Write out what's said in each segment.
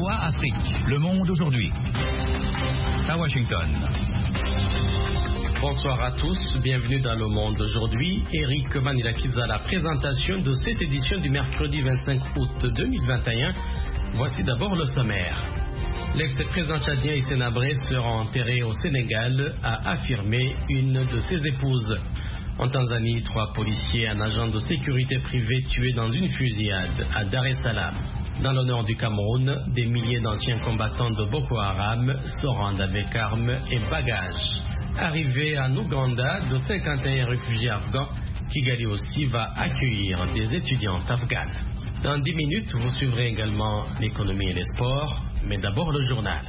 VOA Afrique. Le monde aujourd'hui. À Washington. Bonsoir à tous, bienvenue dans Le Monde aujourd'hui. Eric Manilakiza à la présentation de cette édition du mercredi 25 août 2021. Voici d'abord le sommaire. L'ex-président tchadien Hissène Habré sera enterré au Sénégal, a affirmé une de ses épouses. En Tanzanie, 3 policiers et un agent de sécurité privée tués dans une fusillade à Dar es Salaam. Dans le nord du Cameroun, des milliers d'anciens combattants de Boko Haram se rendent avec armes et bagages. Arrivé en Ouganda, de 51 réfugiés afghans, Kigali aussi va accueillir des étudiantes afghanes. Dans 10 minutes, vous suivrez également l'économie et les sports, mais d'abord le journal.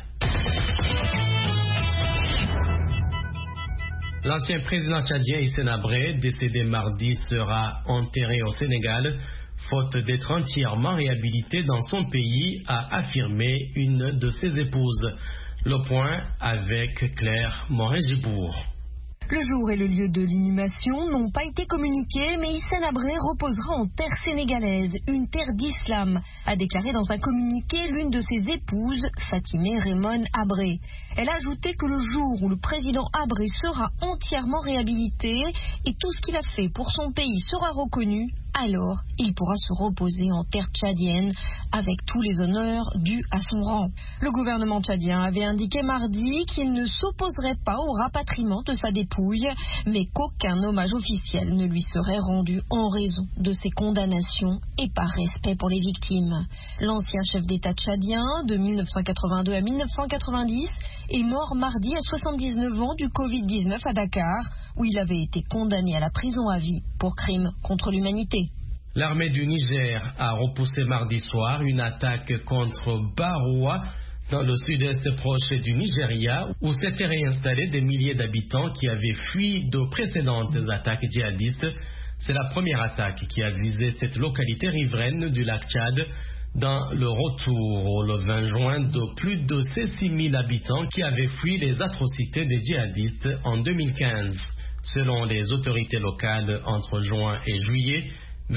L'ancien président tchadien Hissène Habré, décédé mardi, sera enterré au Sénégal, faute d'être entièrement réhabilité dans son pays, a affirmé une de ses épouses. Le point avec Claire Morin-Gibourg. Le jour et le lieu de l'inhumation n'ont pas été communiqués, mais Hissène Habré reposera en terre sénégalaise, une terre d'islam, a déclaré dans un communiqué l'une de ses épouses, Fatimé Raymond Habré. Elle a ajouté que le jour où le président Habré sera entièrement réhabilité et tout ce qu'il a fait pour son pays sera reconnu, alors il pourra se reposer en terre tchadienne avec tous les honneurs dus à son rang. Le gouvernement tchadien avait indiqué mardi qu'il ne s'opposerait pas au rapatriement de sa dépouille, mais qu'aucun hommage officiel ne lui serait rendu en raison de ses condamnations et par respect pour les victimes. L'ancien chef d'État tchadien, de 1982 à 1990, est mort mardi à 79 ans du Covid-19 à Dakar, où il avait été condamné à la prison à vie pour crimes contre l'humanité. L'armée du Niger a repoussé mardi soir une attaque contre Baroua, dans le sud-est proche du Nigeria, où s'étaient réinstallés des milliers d'habitants qui avaient fui de précédentes attaques djihadistes. C'est la première attaque qui a visé cette localité riveraine du lac Tchad, dans le retour le 20 juin de plus de 6 000 habitants qui avaient fui les atrocités des djihadistes en 2015. Selon les autorités locales, entre juin et juillet,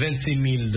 26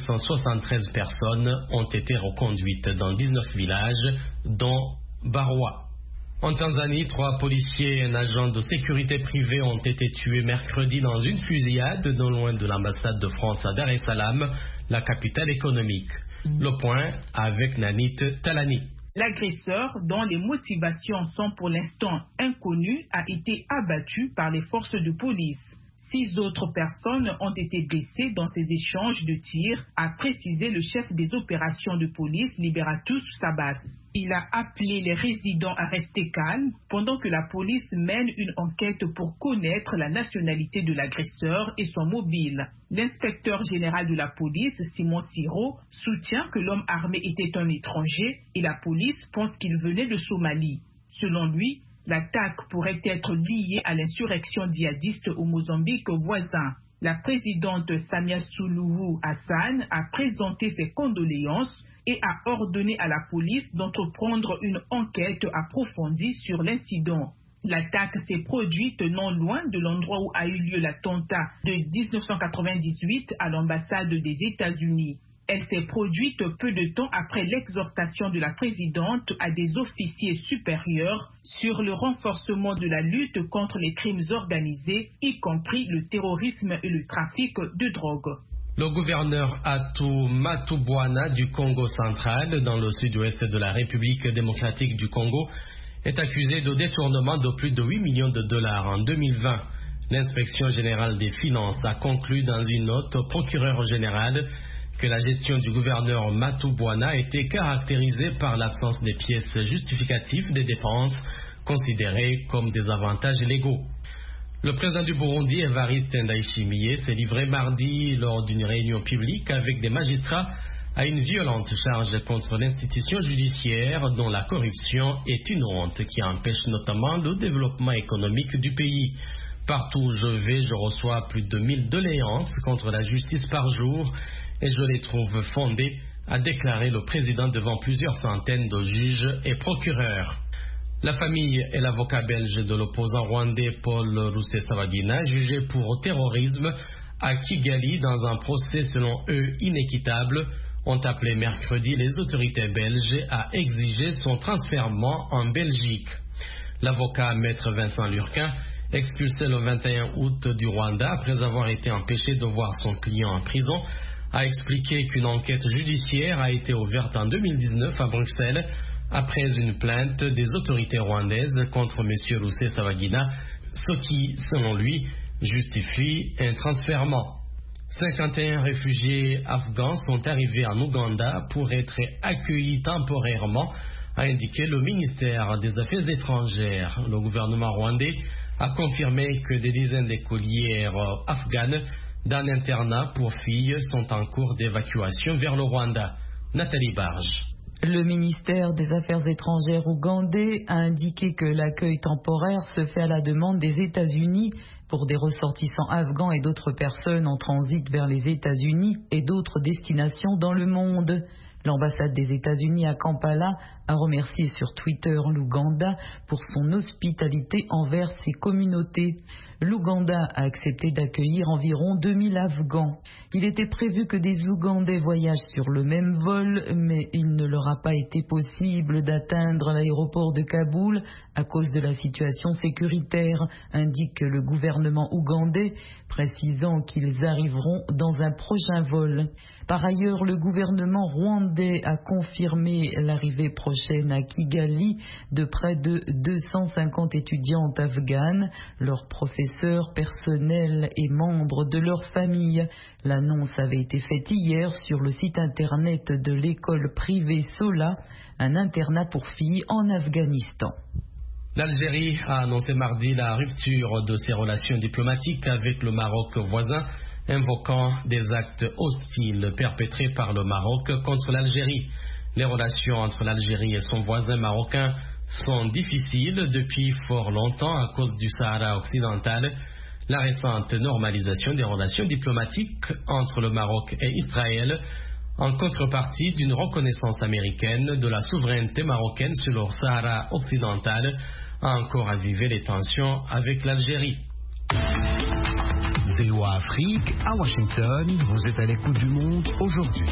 573 personnes ont été reconduites dans 19 villages, dont Baroua. En Tanzanie, 3 policiers et un agent de sécurité privée ont été tués mercredi dans une fusillade non loin de l'ambassade de France à Dar es Salaam, la capitale économique. Le point avec Nanit Talani. L'agresseur, dont les motivations sont pour l'instant inconnues, a été abattu par les forces de police. 6 autres personnes ont été blessées dans ces échanges de tirs, a précisé le chef des opérations de police Liberatus Sabas. Il a appelé les résidents à rester calmes pendant que la police mène une enquête pour connaître la nationalité de l'agresseur et son mobile. L'inspecteur général de la police, Simon Siro, soutient que l'homme armé était un étranger et la police pense qu'il venait de Somalie. Selon lui, l'attaque pourrait être liée à l'insurrection djihadiste au Mozambique voisin. La présidente Samia Suluhu Hassan a présenté ses condoléances et a ordonné à la police d'entreprendre une enquête approfondie sur l'incident. L'attaque s'est produite non loin de l'endroit où a eu lieu l'attentat de 1998 à l'ambassade des États-Unis. Elle s'est produite peu de temps après l'exhortation de la présidente à des officiers supérieurs sur le renforcement de la lutte contre les crimes organisés, y compris le terrorisme et le trafic de drogue. Le gouverneur Atou Matubwana du Congo central, dans le sud-ouest de la République démocratique du Congo, est accusé de détournement de plus de 8 millions de dollars en 2020. L'inspection générale des finances a conclu dans une note au procureur général que la gestion du gouverneur Matubwana était caractérisée par l'absence des pièces justificatives des dépenses considérées comme des avantages légaux. Le président du Burundi, Evariste Ndayishimiye, s'est livré mardi lors d'une réunion publique avec des magistrats à une violente charge contre l'institution judiciaire dont la corruption est une honte qui empêche notamment le développement économique du pays. Partout où je vais, je reçois plus de 1000 doléances contre la justice par jour et je les trouve fondées, a déclaré le président devant plusieurs centaines de juges et procureurs. La famille et l'avocat belge de l'opposant rwandais Paul Rusesabagina, jugé pour terrorisme à Kigali dans un procès selon eux inéquitable, ont appelé mercredi les autorités belges à exiger son transfèrement en Belgique. L'avocat maître Vincent Lurquin, expulsé le 21 août du Rwanda après avoir été empêché de voir son client en prison, a expliqué qu'une enquête judiciaire a été ouverte en 2019 à Bruxelles après une plainte des autorités rwandaises contre M. Rusesabagina, ce qui, selon lui, justifie un transfèrement. 51 réfugiés afghans sont arrivés en Ouganda pour être accueillis temporairement, a indiqué le ministère des Affaires étrangères. Le gouvernement rwandais a confirmé que des dizaines d'écolières afghanes d'un internat pour filles sont en cours d'évacuation vers le Rwanda. Nathalie Barge. Le ministère des Affaires étrangères ougandais a indiqué que l'accueil temporaire se fait à la demande des États-Unis pour des ressortissants afghans et d'autres personnes en transit vers les États-Unis et d'autres destinations dans le monde. L'ambassade des États-Unis à Kampala a remercié sur Twitter l'Ouganda pour son hospitalité envers ses communautés. L'Ouganda a accepté d'accueillir environ 2000 Afghans. Il était prévu que des Ougandais voyagent sur le même vol, mais il ne leur a pas été possible d'atteindre l'aéroport de Kaboul à cause de la situation sécuritaire, indique le gouvernement ougandais, précisant qu'ils arriveront dans un prochain vol. Par ailleurs, le gouvernement rwandais a confirmé l'arrivée prochaine à Kigali de près de 250 étudiantes afghanes, leurs professeurs, personnels et membres de leur famille. L'annonce avait été faite hier sur le site internet de l'école privée Sola, un internat pour filles en Afghanistan. L'Algérie a annoncé mardi la rupture de ses relations diplomatiques avec le Maroc voisin, invoquant des actes hostiles perpétrés par le Maroc contre l'Algérie. Les relations entre l'Algérie et son voisin marocain sont difficiles depuis fort longtemps à cause du Sahara occidental. La récente normalisation des relations diplomatiques entre le Maroc et Israël, en contrepartie d'une reconnaissance américaine de la souveraineté marocaine sur le Sahara occidental, a encore avivé les tensions avec l'Algérie. VOA Afrique, à Washington, vous êtes à l'écoute du monde aujourd'hui.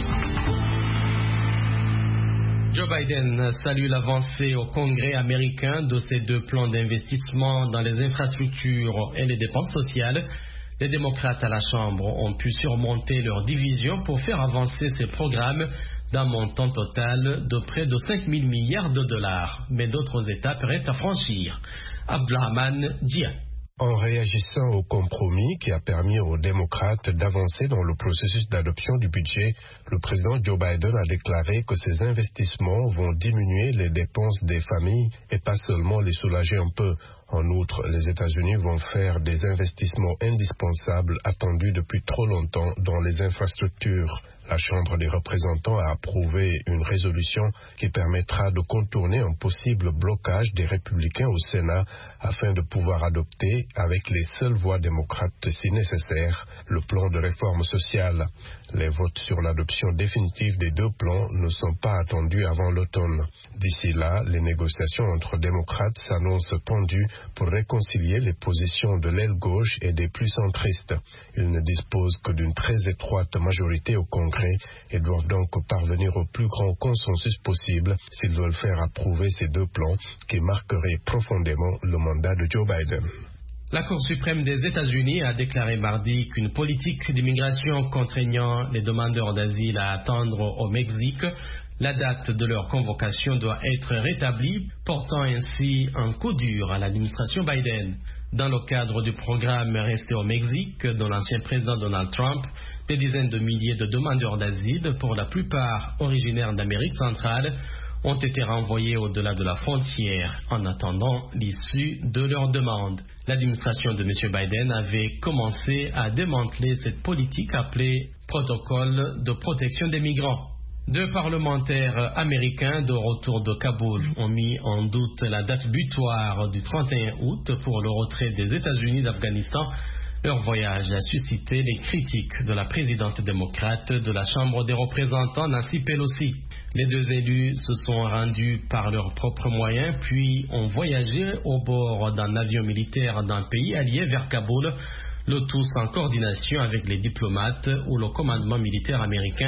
Joe Biden salue l'avancée au Congrès américain de ces deux plans d'investissement dans les infrastructures et les dépenses sociales. Les démocrates à la Chambre ont pu surmonter leur division pour faire avancer ces programmes d'un montant total de près de 5 000 milliards de dollars. Mais d'autres étapes restent à franchir. Abdelrahman Dia. En réagissant au compromis qui a permis aux démocrates d'avancer dans le processus d'adoption du budget, le président Joe Biden a déclaré que ces investissements vont diminuer les dépenses des familles et pas seulement les soulager un peu. En outre, les États-Unis vont faire des investissements indispensables attendus depuis trop longtemps dans les infrastructures. La Chambre des représentants a approuvé une résolution qui permettra de contourner un possible blocage des républicains au Sénat afin de pouvoir adopter, avec les seules voix démocrates si nécessaire, le plan de réforme sociale. Les votes sur l'adoption définitive des deux plans ne sont pas attendus avant l'automne. D'ici là, les négociations entre démocrates s'annoncent tendues pour réconcilier les positions de l'aile gauche et des plus centristes. Ils ne disposent que d'une très étroite majorité au Congrès et doivent donc parvenir au plus grand consensus possible s'ils veulent faire approuver ces deux plans qui marqueraient profondément le mandat de Joe Biden. La Cour suprême des États-Unis a déclaré mardi qu'une politique d'immigration contraignant les demandeurs d'asile à attendre au Mexique, la date de leur convocation doit être rétablie, portant ainsi un coup dur à l'administration Biden. Dans le cadre du programme Rester au Mexique de l'ancien président Donald Trump, des dizaines de milliers de demandeurs d'asile, pour la plupart originaires d'Amérique centrale, ont été renvoyés au-delà de la frontière en attendant l'issue de leur demande. L'administration de M. Biden avait commencé à démanteler cette politique appelée protocole de protection des migrants. Deux parlementaires américains de retour de Kaboul ont mis en doute la date butoir du 31 août pour le retrait des États-Unis d'Afghanistan. Leur voyage a suscité les critiques de la présidente démocrate de la Chambre des représentants, Nancy Pelosi. Les deux élus se sont rendus par leurs propres moyens, puis ont voyagé au bord d'un avion militaire d'un pays allié vers Kaboul, le tout en coordination avec les diplomates ou le commandement militaire américain,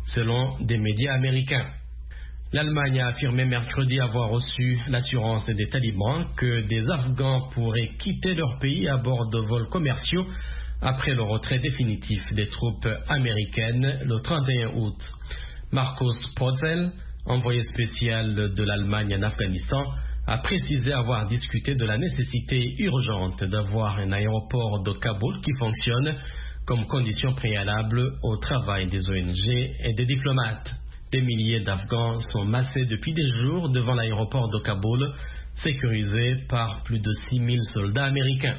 selon des médias américains. L'Allemagne a affirmé mercredi avoir reçu l'assurance des talibans que des Afghans pourraient quitter leur pays à bord de vols commerciaux après le retrait définitif des troupes américaines le 31 août. Markus Potzel, envoyé spécial de l'Allemagne en Afghanistan, a précisé avoir discuté de la nécessité urgente d'avoir un aéroport de Kaboul qui fonctionne comme condition préalable au travail des ONG et des diplomates. Des milliers d'Afghans sont massés depuis des jours devant l'aéroport de Kaboul, sécurisé par plus de 6000 soldats américains.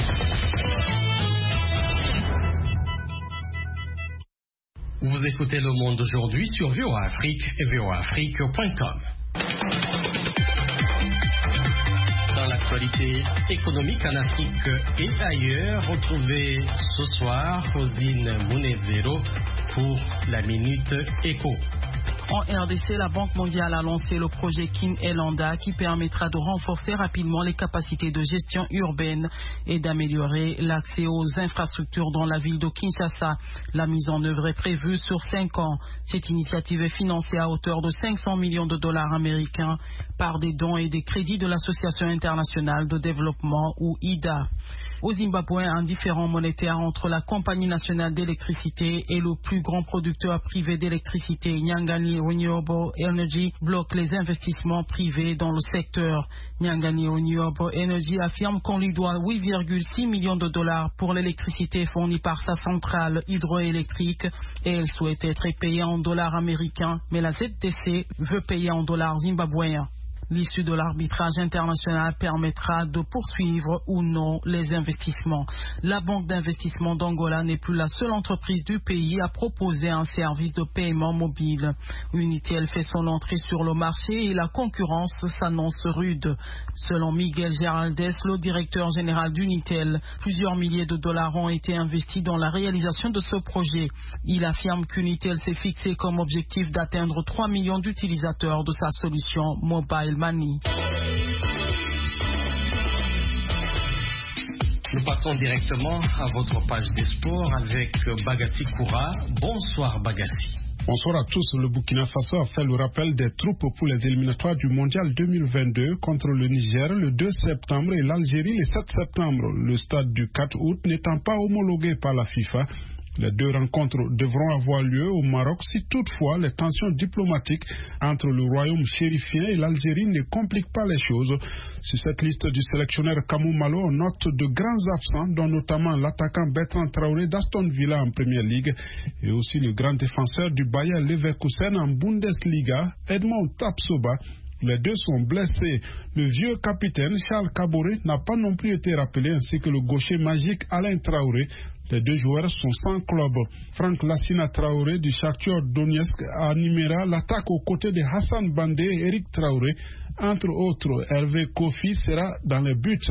Vous écoutez Le Monde aujourd'hui sur VOA Afrique et voaafrique.com. Dans l'actualité économique en Afrique et ailleurs, retrouvez ce soir Rosine Munezero pour la Minute Éco. En RDC, la Banque mondiale a lancé le projet Kin Elanda qui permettra de renforcer rapidement les capacités de gestion urbaine et d'améliorer l'accès aux infrastructures dans la ville de Kinshasa. La mise en œuvre est prévue sur 5 ans. Cette initiative est financée à hauteur de 500 millions de dollars américains par des dons et des crédits de l'Association internationale de développement ou IDA. Au Zimbabwe, un différend monétaire entre la Compagnie nationale d'électricité et le plus grand producteur privé d'électricité, Nyangani Renewable Energy, bloque les investissements privés dans le secteur. Nyangani Renewable Energy affirme qu'on lui doit 8,6 millions de dollars pour l'électricité fournie par sa centrale hydroélectrique et elle souhaite être payée en dollars américains, mais la ZTC veut payer en dollars zimbabwéens. L'issue de l'arbitrage international permettra de poursuivre ou non les investissements. La Banque d'investissement d'Angola n'est plus la seule entreprise du pays à proposer un service de paiement mobile. Unitel fait son entrée sur le marché et la concurrence s'annonce rude. Selon Miguel Geraldes, le directeur général d'Unitel, plusieurs milliers de dollars ont été investis dans la réalisation de ce projet. Il affirme qu'Unitel s'est fixé comme objectif d'atteindre 3 millions d'utilisateurs de sa solution Mobile Money. Nous passons directement à votre page des sports avec Bagassi Koura. Bonsoir Bagassi. Bonsoir à tous. Le Burkina Faso a fait le rappel des troupes pour les éliminatoires du Mondial 2022 contre le Niger le 2 septembre et l'Algérie le 7 septembre. Le stade du 4 août n'étant pas homologué par la FIFA. Les deux rencontres devront avoir lieu au Maroc si toutefois les tensions diplomatiques entre le royaume chérifien et l'Algérie ne compliquent pas les choses. Sur cette liste du sélectionneur Kamou Malo, on note de grands absents, dont notamment l'attaquant Bertrand Traoré d'Aston Villa en Première Ligue et aussi le grand défenseur du Bayer Leverkusen en Bundesliga, Edmond Tapsoba. Les deux sont blessés. Le vieux capitaine Charles Kaboré n'a pas non plus été rappelé, ainsi que le gaucher magique Alain Traoré. Les deux joueurs sont sans club. Franck Lassina Traoré du Shakhtar Donetsk animera l'attaque aux côtés de Hassan Bandé et Eric Traoré. Entre autres, Hervé Kofi sera dans les buts.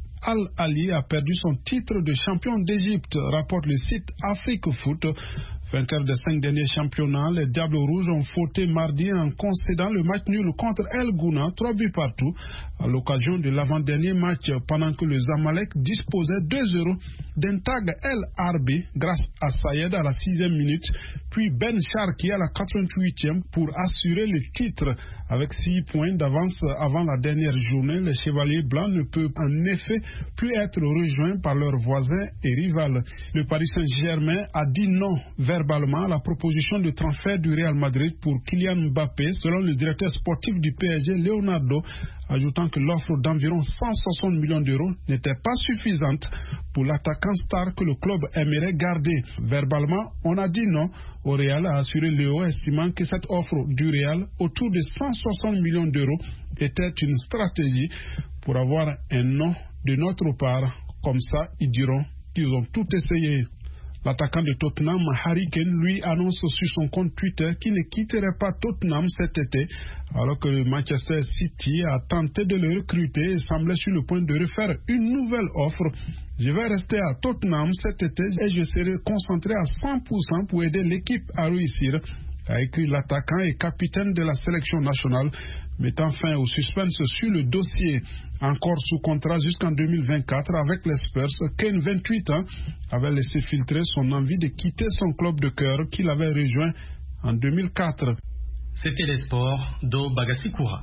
Al-Ali a perdu son titre de champion d'Égypte, rapporte le site Afrique Foot. Vainqueur des 5 derniers championnats, les Diables Rouges ont fauté mardi en concédant le match nul contre El Gouna, 3 buts partout, à l'occasion de l'avant-dernier match, pendant que le Zamalek disposait 2-0 d'un tag El Arbi grâce à Sayed à la 6e minute, puis Ben Sharki à la 88e pour assurer le titre. Avec 6 points d'avance avant la dernière journée, les Chevaliers Blancs ne peuvent en effet plus être rejoints par leurs voisins et rivales. Le Paris Saint-Germain a dit non verbalement à la proposition de transfert du Real Madrid pour Kylian Mbappé, selon le directeur sportif du PSG, Leonardo, ajoutant que l'offre d'environ 160 millions d'euros n'était pas suffisante pour l'attaquant star que le club aimerait garder. Verbalement, on a dit non. Au Real a assuré Léo, estimant que cette offre du Real, autour de 160 millions d'euros, était une stratégie pour avoir un non de notre part. Comme ça, ils diront qu'ils ont tout essayé. L'attaquant de Tottenham, Harry Kane, lui annonce sur son compte Twitter qu'il ne quitterait pas Tottenham cet été, alors que Manchester City a tenté de le recruter et semblait sur le point de refaire une nouvelle offre. Je vais rester à Tottenham cet été et je serai concentré à 100% pour aider l'équipe à réussir, a écrit l'attaquant et capitaine de la sélection nationale, mettant fin au suspense sur le dossier. Encore sous contrat jusqu'en 2024 avec les Spurs, Kane, 28 ans, avait laissé filtrer son envie de quitter son club de cœur qu'il avait rejoint en 2004. C'était les sports d'O Bagassikura.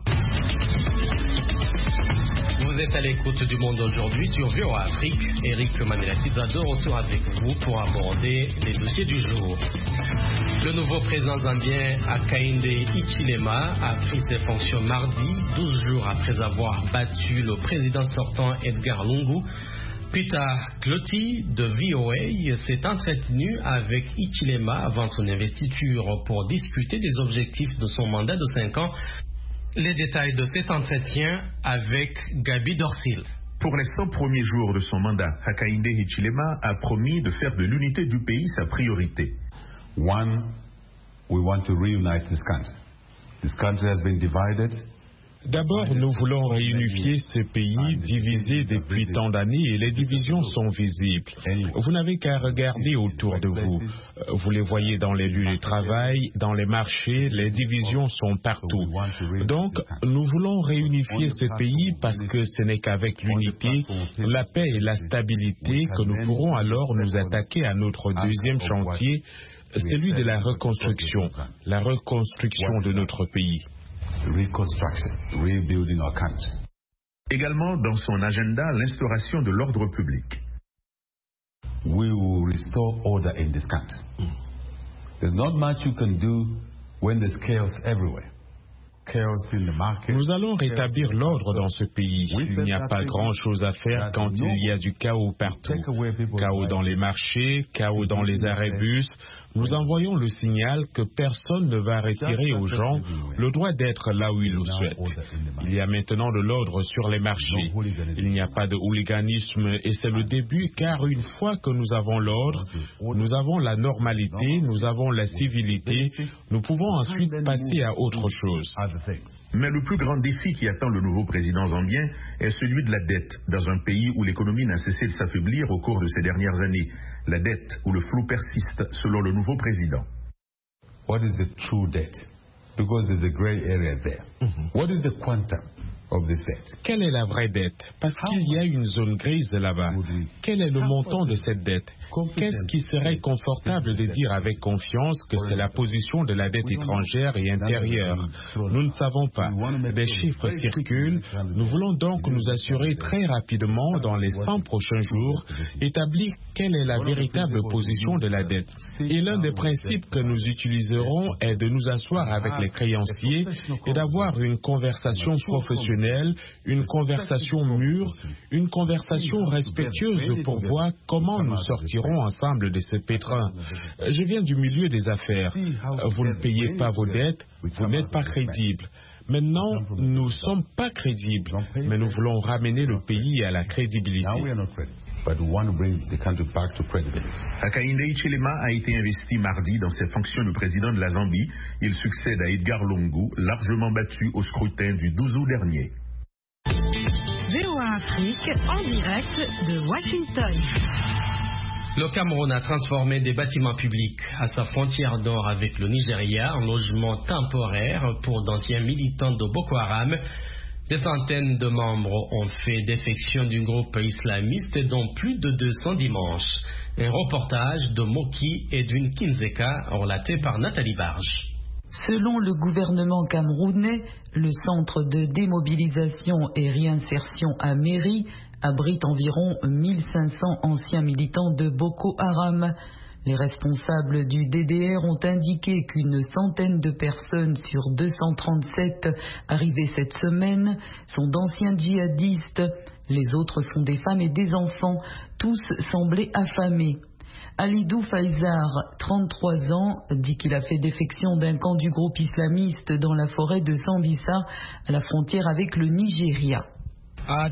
Vous êtes à l'écoute du Monde aujourd'hui sur VOA Afrique. Eric Manelatiza de retour avec vous pour aborder les dossiers du jour. Le nouveau président zambien Hakainde Hichilema a pris ses fonctions mardi, 12 jours après avoir battu le président sortant Edgar Lungu. Peter Cloty de VOA s'est entretenu avec Hichilema avant son investiture pour discuter des objectifs de son mandat de 5 ans. Les détails de cet entretien avec Gabi Dorsil. Pour les 100 premiers jours de son mandat, Hakainde Hichilema a promis de faire de l'unité du pays sa priorité. One, we want to reunite this country. This country has been divided. D'abord, nous voulons réunifier ce pays divisé depuis tant d'années et les divisions sont visibles. Vous n'avez qu'à regarder autour de vous. Vous les voyez dans les lieux de travail, dans les marchés, les divisions sont partout. Donc, nous voulons réunifier ce pays parce que ce n'est qu'avec l'unité, la paix et la stabilité que nous pourrons alors nous attaquer à notre deuxième chantier, celui de la reconstruction de notre pays. Reconstruction, rebuilding our country. Également dans son agenda, l'instauration de l'ordre public. We will restore order in this country. There's not much you can do when there's chaos everywhere. Nous allons rétablir l'ordre dans ce pays. Il n'y a pas grand-chose à faire quand il y a du chaos partout. Chaos dans les marchés, chaos dans les arrêts bus. Nous envoyons le signal que personne ne va retirer aux gens le droit d'être là où ils le souhaitent. Il y a maintenant de l'ordre sur les marchés. Il n'y a pas de hooliganisme et c'est le début car une fois que nous avons l'ordre, nous avons la normalité, nous avons la civilité, nous pouvons ensuite passer à autre chose. Mais le plus grand défi qui attend le nouveau président zambien est celui de la dette dans un pays où l'économie n'a cessé de s'affaiblir au cours de ces dernières années. La dette où le flou persiste selon le nouveau président. What is the true debt? Because there's a gray area there. What is the quantum of this debt? Quelle est la vraie dette? Parce qu'il y a une zone grise là-bas. Quel est le montant de cette dette? Qu'est-ce qui serait confortable de dire avec confiance que c'est la position de la dette étrangère et intérieure? Nous ne savons pas. Des chiffres circulent. Nous voulons donc nous assurer très rapidement, dans les 100 prochains jours, établir quelle est la véritable position de la dette. Et l'un des principes que nous utiliserons est de nous asseoir avec les créanciers et d'avoir une conversation professionnelle, une conversation mûre, une conversation respectueuse pour voir comment nous sortirons ensemble de ce pétrin. Je viens du milieu des affaires. Vous ne payez pas vos dettes, vous n'êtes pas crédible. Maintenant, nous ne sommes pas crédibles, mais nous voulons ramener le pays à la crédibilité. Hakainde Hichilema a été investi mardi dans ses fonctions de président de la Zambie. Il succède à Edgar Lungu, largement battu au scrutin du 12 août dernier. VOA Afrique en direct de Washington. Le Cameroun a transformé des bâtiments publics à sa frontière nord avec le Nigeria en logement temporaire pour d'anciens militants de Boko Haram. Des centaines de membres ont fait défection du groupe islamiste, dont plus de 200 dimanche. Un reportage de Moki et d'une Kinzeka relaté par Nathalie Barge. Selon le gouvernement camerounais, le centre de démobilisation et réinsertion à Méry abrite environ 1500 anciens militants de Boko Haram. Les responsables du DDR ont indiqué qu'une centaine de personnes sur 237 arrivées cette semaine sont d'anciens djihadistes. Les autres sont des femmes et des enfants, tous semblaient affamés. Alidou Faizar, 33 ans, dit qu'il a fait défection d'un camp du groupe islamiste dans la forêt de Sambisa, à la frontière avec le Nigeria. Je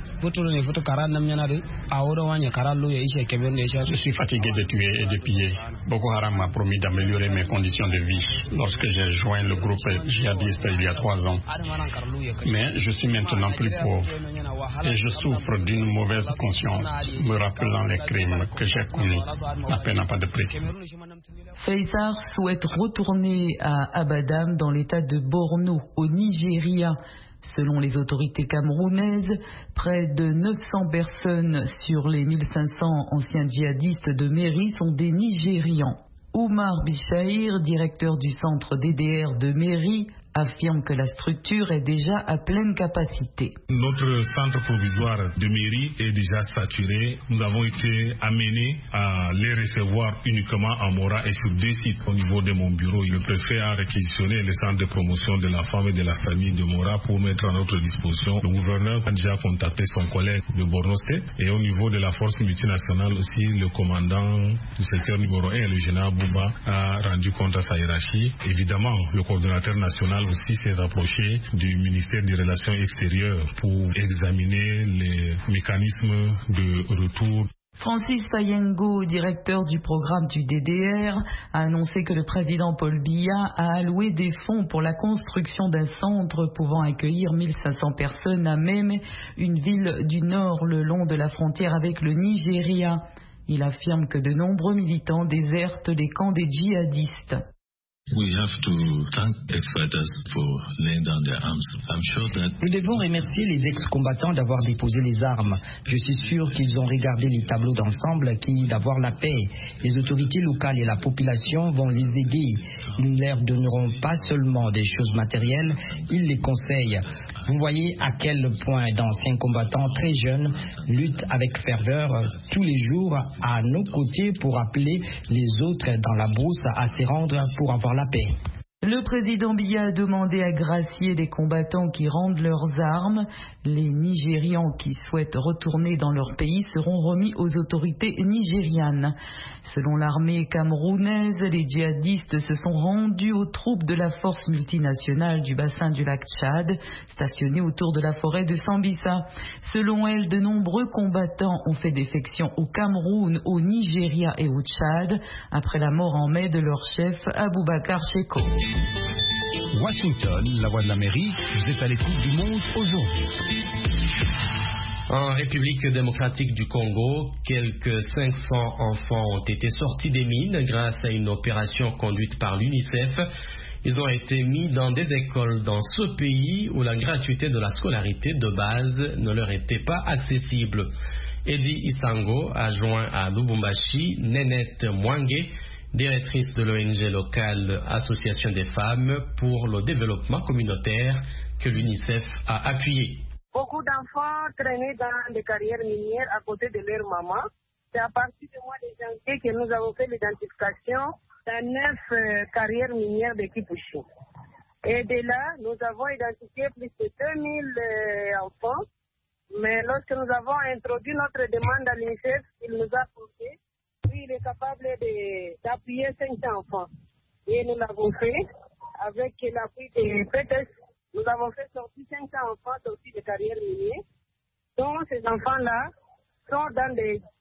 suis fatigué de tuer et de piller. Boko Haram m'a promis d'améliorer mes conditions de vie lorsque j'ai joint le groupe djihadiste il y a 3 ans. Mais je suis maintenant plus pauvre et je souffre d'une mauvaise conscience, me rappelant les crimes que j'ai commis. La paix n'a pas de prix. Faisar souhaite retourner à Abadam dans l'état de Borno, au Nigeria. Selon les autorités camerounaises, près de 900 personnes sur les 1500 anciens djihadistes de Méry sont des Nigérians. Oumar Bichahir, directeur du centre DDR de Méry, affirme que la structure est déjà à pleine capacité. Notre centre provisoire de Méry est déjà saturé. Nous avons été amenés à les recevoir uniquement à Mora et sur 2 sites. Au niveau de mon bureau, le préfet a réquisitionné le centre de promotion de la femme et de la famille de Mora pour mettre à notre disposition. Le gouverneur a déjà contacté son collègue de Borno State et au niveau de la force multinationale aussi, le commandant du secteur numéro 1, le général Bouba, a rendu compte à sa hiérarchie. Évidemment, le coordonnateur national aussi s'est rapproché du ministère des Relations extérieures pour examiner les mécanismes de retour. Francis Fayengo, directeur du programme du DDR, a annoncé que le président Paul Biya a alloué des fonds pour la construction d'un centre pouvant accueillir 1500 personnes à Meme, une ville du nord le long de la frontière avec le Nigeria. Il affirme que de nombreux militants désertent les camps des djihadistes. We have to thank ex-fighters for laying down their arms. I'm sure that Nous devons remercier les ex-combattants d'avoir déposé les armes. Je suis sûr qu'ils ont regardé les tableaux d'ensemble qui, d'avoir la paix, les autorités locales et la population vont les aider. Ils ne leur donneront pas seulement des choses matérielles, ils les conseillent. Vous voyez à quel point d'anciens combattants très jeunes luttent avec ferveur tous les jours à nos côtés pour appeler les autres dans la brousse à se rendre pour avoir la paix. Le président Biya a demandé à gracier les combattants qui rendent leurs armes. Les Nigérians qui souhaitent retourner dans leur pays seront remis aux autorités nigérianes. Selon l'armée camerounaise, les djihadistes se sont rendus aux troupes de la force multinationale du bassin du lac Tchad, stationnées autour de la forêt de Sambisa. Selon elle, de nombreux combattants ont fait défection au Cameroun, au Nigeria et au Tchad, après la mort en mai de leur chef Aboubakar Sheko. Washington, la voix de l'Amérique, vous êtes à l'écoute du monde aujourd'hui. En République démocratique du Congo, quelques 500 enfants ont été sortis des mines grâce à une opération conduite par l'UNICEF. Ils ont été mis dans des écoles dans ce pays où la gratuité de la scolarité de base ne leur était pas accessible. Eddie Isango a joint à Lubumbashi Nénette Mwange, directrice de l'ONG locale Association des femmes pour le développement communautaire que l'UNICEF a appuyé. Beaucoup d'enfants traînaient dans des carrières minières à côté de leur maman. C'est à partir du mois de janvier que nous avons fait l'identification dans 9 carrières minières de Kipushi. Et de là, nous avons identifié plus de 2000 enfants. Mais lorsque nous avons introduit notre demande à l'UNICEF, il nous a poussé. Lui, il est capable d'appuyer 500 enfants. Et nous l'avons fait avec l'appui des PTS. Nous avons fait sortir 500 enfants sortis de carrières minières. Donc, ces enfants-là sont dans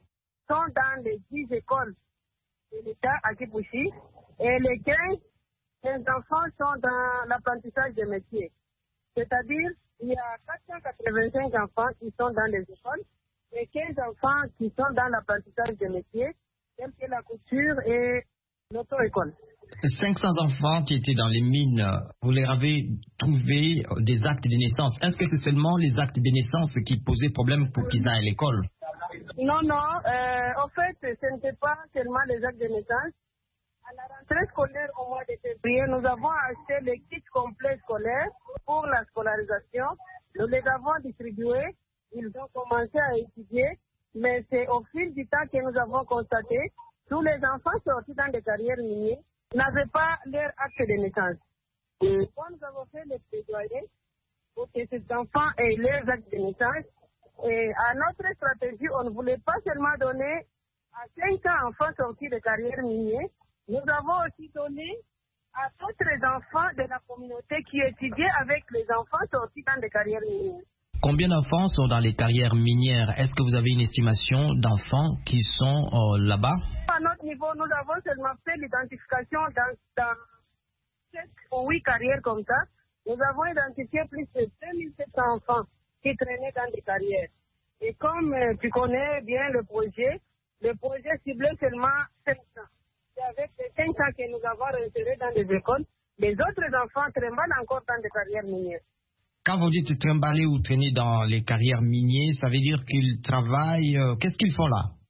les 10 écoles de l'État à Kipushi. Et les 15 enfants sont dans l'apprentissage des métiers. C'est-à-dire, il y a 485 enfants qui sont dans les écoles et 15 enfants qui sont dans l'apprentissage des métiers, tels que la couture et l'auto-école. 500 enfants qui étaient dans les mines, vous leur avez trouvé des actes de naissance. Est-ce que c'est seulement les actes de naissance qui posaient problème pour qu'ils aillent à l'école? Non. En fait, ce n'était pas seulement les actes de naissance. À la rentrée scolaire au mois de février, nous avons acheté les kits complets scolaires pour la scolarisation. Nous les avons distribués. Ils ont commencé à étudier. Mais c'est au fil du temps que nous avons constaté tous les enfants sortis dans des carrières minières n'avaient pas leur acte de naissance. Et quand nous avons fait les plaidoyers pour que ces enfants aient leurs actes de naissance, et à notre stratégie, on ne voulait pas seulement donner à 500 enfants sortis de carrières minières, nous avons aussi donné à d'autres enfants de la communauté qui étudiaient avec les enfants sortis dans des carrières minières. Combien d'enfants sont dans les carrières minières? Est-ce que vous avez une estimation d'enfants qui sont là-bas? À notre niveau, nous avons seulement fait l'identification dans 7 ou 8 carrières comme ça. Nous avons identifié plus de 2700 enfants qui traînaient dans des carrières. Et comme tu connais bien le projet ciblait seulement 500. C'est avec les 500 que nous avons insérés dans des écoles. Les autres enfants traînent encore dans des carrières minières. Quand vous dites trimballer ou traîner dans les carrières minières, ça veut dire qu'ils travaillent. Qu'est-ce qu'ils font là?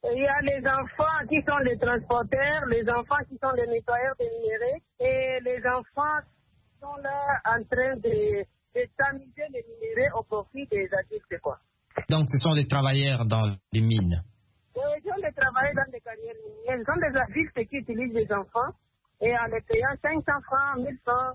Il y a les enfants qui sont les transporteurs, les enfants qui sont les nettoyeurs des minéraux et les enfants qui sont là en train de tamiser les minéraux au profit des adultes, quoi. Donc ce sont des travailleurs dans les mines. Oui, ce sont des travailleurs dans des carrières minières. Ce sont des adultes qui utilisent les enfants et en les payant 500 francs, 1000 francs,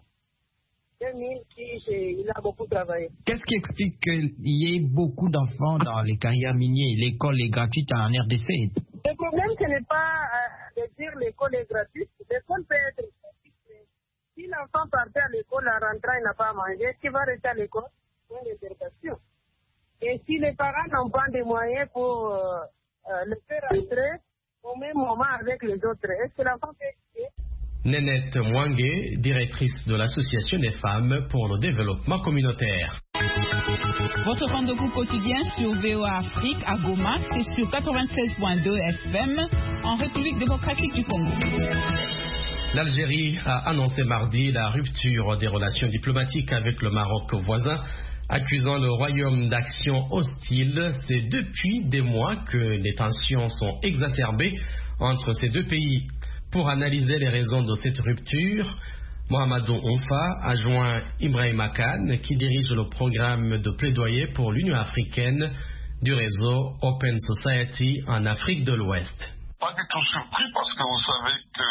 2000, il a beaucoup travaillé. Qu'est-ce qui explique qu'il y ait beaucoup d'enfants dans les carrières minières? L'école est gratuite en RDC. Le problème, ce n'est pas de dire l'école est gratuite. L'école peut être gratuite. Si l'enfant partait à l'école, en rentrant, il n'a pas à manger, est-ce qu'il va rester à l'école? Point d'interrogation. Et si les parents n'ont pas de moyens pour le faire rentrer au même moment avec les autres, est-ce que l'enfant peut étudier? Nénette Mwangue, directrice de l'Association des femmes pour le développement communautaire. Votre rendez-vous quotidien sur VOA Afrique à Goma, c'est sur 96.2 FM en République démocratique du Congo. L'Algérie a annoncé mardi la rupture des relations diplomatiques avec le Maroc voisin, accusant le royaume d'actions hostiles. C'est depuis des mois que les tensions sont exacerbées entre ces deux pays. Pour analyser les raisons de cette rupture, Mohamedou Onfa a joint Ibrahima Kane, qui dirige le programme de plaidoyer pour l'Union africaine du réseau Open Society en Afrique de l'Ouest. Pas du tout surpris parce que vous savez que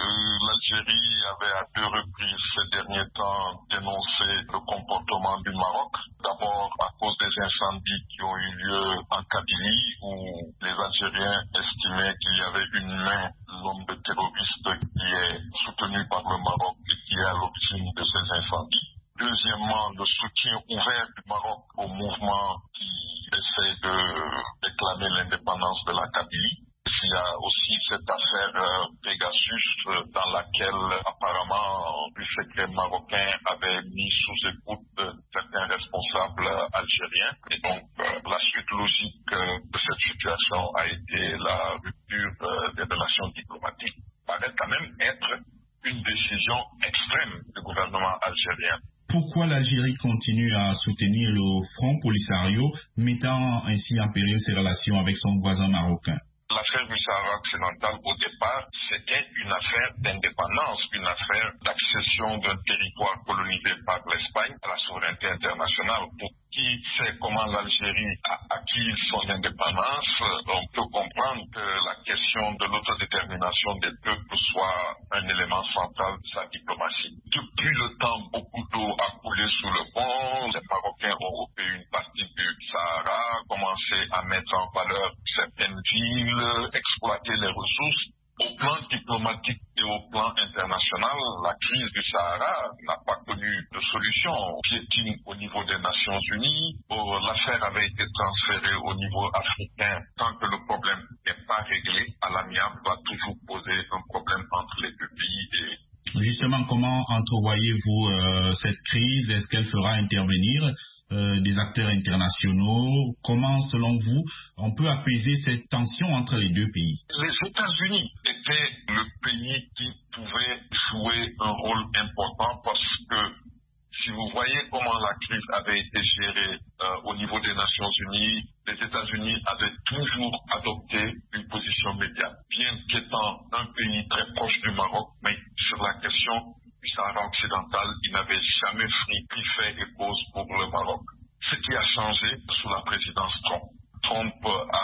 l'Algérie avait à deux reprises ces derniers temps dénoncé le comportement du Maroc. D'abord à cause des incendies qui ont eu lieu en Kabylie où les Algériens estimaient qu'il y avait une main, l'homme de terroriste qui est soutenu par le Maroc et qui est à l'origine de ces incendies. Deuxièmement, le soutien ouvert du Maroc au mouvement qui essaie de réclamer l'indépendance de la Kabylie. Il y a aussi cette affaire Pegasus dans laquelle apparemment le secret marocain avait mis sous écoute certains responsables algériens. Et donc la suite logique de cette situation a été la rupture des relations diplomatiques. Ça paraît quand même être une décision extrême du gouvernement algérien. Pourquoi l'Algérie continue à soutenir le Front Polisario, mettant ainsi en péril ses relations avec son voisin marocain? L'affaire du Sahara occidental, au départ, c'était une affaire d'indépendance, une affaire d'accession d'un territoire colonisé par l'Espagne à la souveraineté internationale. Pour qui sait comment l'Algérie a acquis son indépendance, on peut comprendre que la question de l'autodétermination des peuples soit un élément central de sa diplomatie. Depuis le temps, beaucoup d'eau a coulé sous le pont. Les Marocains ont occupé une partie du Sahara, commencé à mettre en valeur certaines villes, exploiter les ressources. Au plan diplomatique et au plan international, la crise du Sahara n'a pas connu de solution. Piétine au niveau des Nations Unies, l'affaire avait été transférée au niveau africain. Tant que le problème n'est pas réglé, à l'amiable va toujours poser un problème entre les deux pays. Justement, comment entrevoyez-vous cette crise? Est-ce qu'elle fera intervenir des acteurs internationaux? Comment, selon vous, on peut apaiser cette tension entre les deux pays? Les États-Unis étaient le pays qui pouvait jouer un rôle important parce que si vous voyez comment la crise avait été gérée au niveau des Nations Unies, les États-Unis avaient toujours adopté une position médiane, bien qu'étant un pays très proche du Maroc, mais sur la question du Sahara occidental, ils n'avaient jamais pris fait et cause pour le Maroc. Ce qui a changé sous la présidence Trump. Trump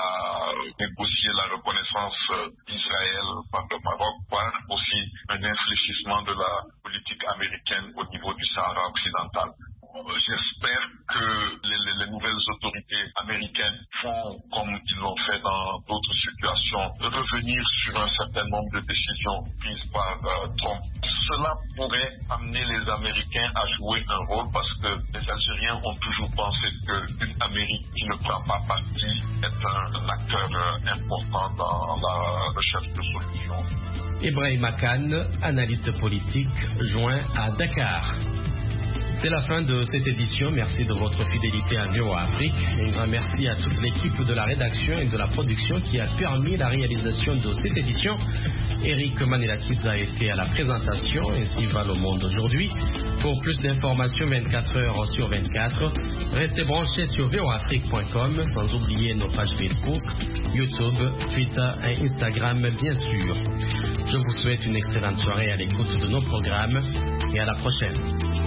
a négocié la reconnaissance d'Israël par le Maroc, par aussi un infléchissement de la politique américaine au niveau du Sahara occidental. J'espère que les nouvelles autorités américaines font, comme ils l'ont fait dans d'autres situations, revenir sur un certain nombre de décisions prises par Trump. Cela pourrait amener les Américains à jouer un rôle parce que les Algériens ont toujours pensé qu'une Amérique qui ne prend pas parti est un acteur important dans la recherche de solutions. Ibrahima Kane, analyste politique, joint à Dakar. C'est la fin de cette édition. Merci de votre fidélité à VOA Afrique. Un grand merci à toute l'équipe de la rédaction et de la production qui a permis la réalisation de cette édition. Eric Manilakidze a été à la présentation, ainsi va le monde aujourd'hui. Pour plus d'informations 24 heures sur 24, restez branchés sur voafrique.com, sans oublier nos pages Facebook, YouTube, Twitter et Instagram bien sûr. Je vous souhaite une excellente soirée à l'écoute de nos programmes et à la prochaine.